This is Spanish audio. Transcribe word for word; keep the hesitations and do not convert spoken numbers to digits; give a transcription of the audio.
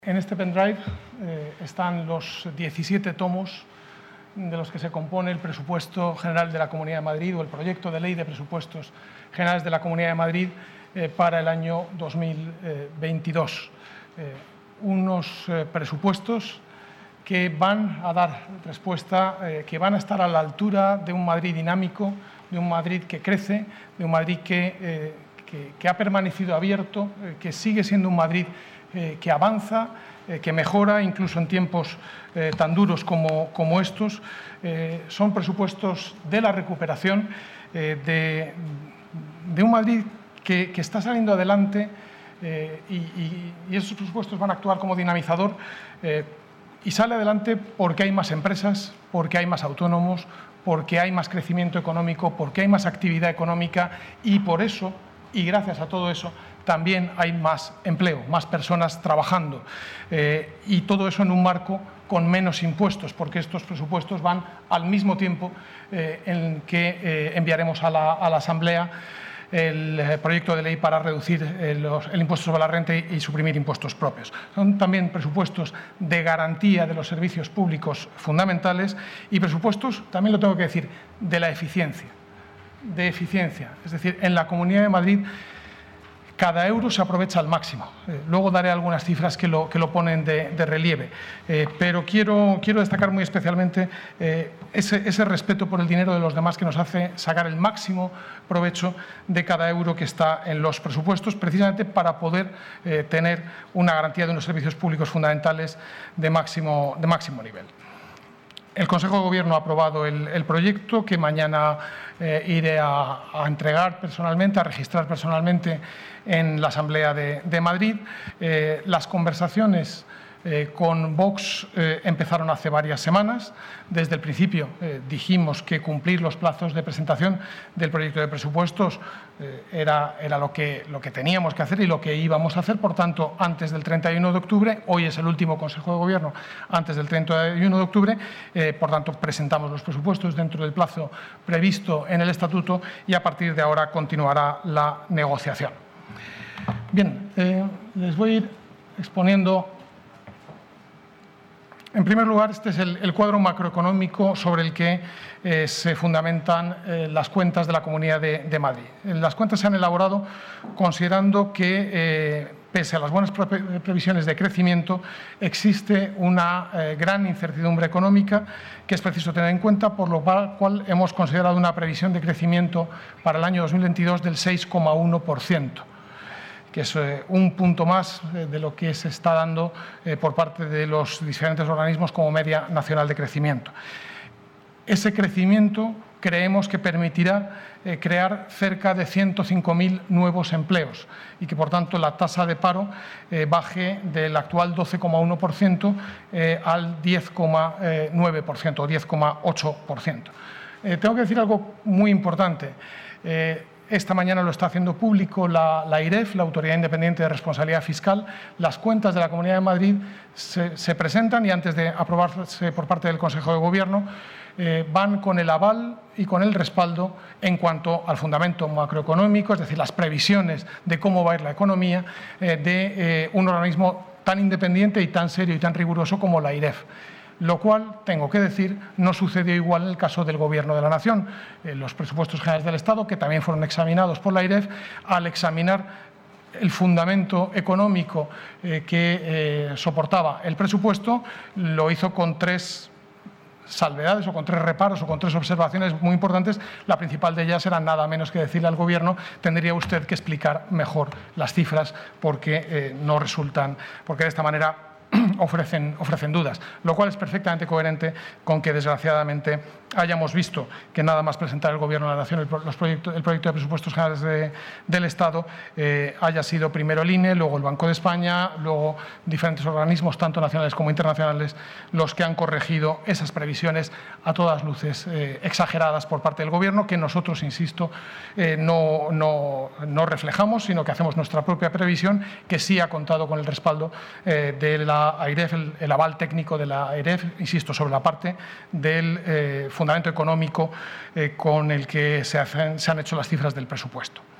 En este pendrive eh, están los diecisiete tomos de los que se compone el presupuesto general de la Comunidad de Madrid o el proyecto de ley de presupuestos generales de la Comunidad de Madrid eh, para el año dos mil veintidós. Eh, unos eh, presupuestos que van a dar respuesta, eh, que van a estar a la altura de un Madrid dinámico, de un Madrid que crece, de un Madrid que, eh, que, que ha permanecido abierto, eh, que sigue siendo un Madrid Eh, que avanza, eh, que mejora, incluso en tiempos eh, tan duros como, como estos. Eh, son presupuestos de la recuperación, eh, de, de un Madrid que, que está saliendo adelante eh, y, y, y esos presupuestos van a actuar como dinamizador eh, y sale adelante porque hay más empresas, porque hay más autónomos, porque hay más crecimiento económico, porque hay más actividad económica y por eso, y gracias a todo eso, también hay más empleo, más personas trabajando eh, y todo eso en un marco con menos impuestos, porque estos presupuestos van al mismo tiempo eh, en que eh, enviaremos a la, a la Asamblea el eh, proyecto de ley para reducir eh, los, el impuesto sobre la renta y, y suprimir impuestos propios. Son también presupuestos de garantía de los servicios públicos fundamentales y presupuestos, también lo tengo que decir, de la eficiencia, de eficiencia. Es decir, en la Comunidad de Madrid cada euro se aprovecha al máximo. Eh, luego daré algunas cifras que lo, que lo ponen de, de relieve, eh, pero quiero, quiero destacar muy especialmente eh, ese, ese respeto por el dinero de los demás que nos hace sacar el máximo provecho de cada euro que está en los presupuestos, precisamente para poder eh, tener una garantía de unos servicios públicos fundamentales de máximo, de máximo nivel. El Consejo de Gobierno ha aprobado el, el proyecto que mañana eh, iré a, a entregar personalmente, a registrar personalmente en la Asamblea de, de Madrid. Eh, las conversaciones eh, con Vox eh, empezaron hace varias semanas. Desde el principio eh, dijimos que cumplir los plazos de presentación del proyecto de presupuestos eh, era, era lo, que, lo que teníamos que hacer y lo que íbamos a hacer. Por tanto, antes del treinta y uno de octubre, hoy es el último Consejo de Gobierno, antes del treinta y uno de octubre, eh, por tanto, presentamos los presupuestos dentro del plazo previsto en el Estatuto y a partir de ahora continuará la negociación. Bien, eh, les voy a ir exponiendo. En primer lugar, este es el, el cuadro macroeconómico sobre el que eh, se fundamentan eh, las cuentas de la Comunidad de, de Madrid. Las cuentas se han elaborado considerando que, eh, pese a las buenas pre previsiones de crecimiento, existe una eh, gran incertidumbre económica que es preciso tener en cuenta, por lo cual hemos considerado una previsión de crecimiento para el año dos mil veintidós del seis coma uno por ciento. Que es eh, un punto más eh, de lo que se está dando eh, por parte de los diferentes organismos como media nacional de crecimiento. Ese crecimiento creemos que permitirá eh, crear cerca de ciento cinco mil nuevos empleos y que, por tanto, la tasa de paro eh, baje del actual doce coma uno por ciento eh, al diez coma nueve por ciento o diez coma ocho por ciento. Eh, tengo que decir algo muy importante. Eh, Esta mañana lo está haciendo público la, la I R E F, la Autoridad Independiente de Responsabilidad Fiscal. Las cuentas de la Comunidad de Madrid se, se presentan y antes de aprobarse por parte del Consejo de Gobierno eh, van con el aval y con el respaldo en cuanto al fundamento macroeconómico, es decir, las previsiones de cómo va a ir la economía eh, de eh, un organismo tan independiente y tan serio y tan riguroso como la I R E F. Lo cual, tengo que decir, no sucedió igual en el caso del Gobierno de la Nación. Eh, los presupuestos generales del Estado, que también fueron examinados por la I R E F, al examinar el fundamento económico eh, que eh, soportaba el presupuesto, lo hizo con tres salvedades o con tres reparos o con tres observaciones muy importantes. La principal de ellas era nada menos que decirle al Gobierno: tendría usted que explicar mejor las cifras porque eh, no resultan, porque de esta manera Ofrecen, ofrecen dudas, lo cual es perfectamente coherente con que, desgraciadamente, hayamos visto que nada más presentar el Gobierno de la Nación el, los proyectos, el proyecto de presupuestos generales de, del Estado eh, haya sido primero el I N E, luego el Banco de España, luego diferentes organismos, tanto nacionales como internacionales, los que han corregido esas previsiones a todas luces eh, exageradas por parte del Gobierno, que nosotros, insisto, eh, no, no, no reflejamos, sino que hacemos nuestra propia previsión, que sí ha contado con el respaldo eh, de la A I R E F, el, el aval técnico de la A I R E F, insisto, sobre la parte del eh, fundamento económico eh, con el que se, hacen, se han hecho las cifras del presupuesto.